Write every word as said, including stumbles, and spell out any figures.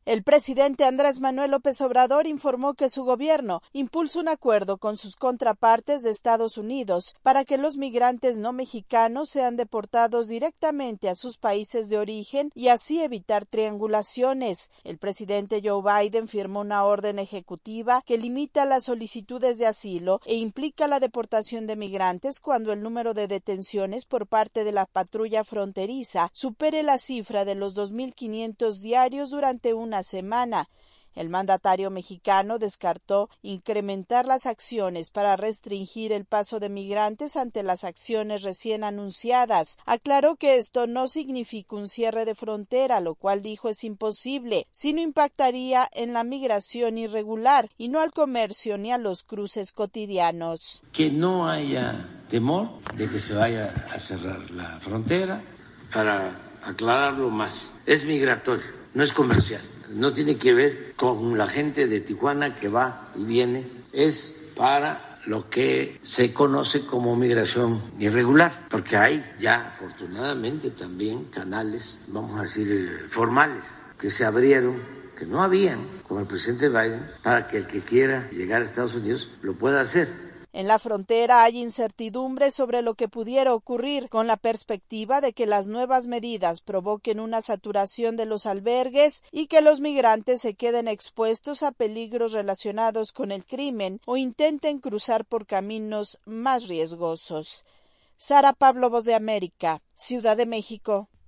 El presidente Andrés Manuel López Obrador informó que su gobierno impulsa un acuerdo con sus contrapartes de Estados Unidos para que los migrantes no mexicanos sean deportados directamente a sus países de origen y así evitar triangulaciones. El presidente Joe Biden firmó una orden ejecutiva que limita las solicitudes de asilo e implica la deportación de migrantes cuando el número de detenciones por parte de la patrulla fronteriza supere la cifra de los dos mil quinientos diarios durante una semana. El mandatario mexicano descartó incrementar las acciones para restringir el paso de migrantes ante las acciones recién anunciadas. Aclaró que esto no significa un cierre de frontera, lo cual dijo es imposible, sino impactaría en la migración irregular y no al comercio ni a los cruces cotidianos. Que no haya temor de que se vaya a cerrar la frontera. Para aclararlo más, es migratorio, no es comercial. No tiene que ver con la gente de Tijuana que va y viene, es para lo que se conoce como migración irregular, porque hay ya afortunadamente también canales, vamos a decir, formales, que se abrieron, que no habían con el presidente Biden, para que el que quiera llegar a Estados Unidos lo pueda hacer. En la frontera hay incertidumbre sobre lo que pudiera ocurrir, con la perspectiva de que las nuevas medidas provoquen una saturación de los albergues y que los migrantes se queden expuestos a peligros relacionados con el crimen o intenten cruzar por caminos más riesgosos. Sara Pablo, Voz de América, Ciudad de México.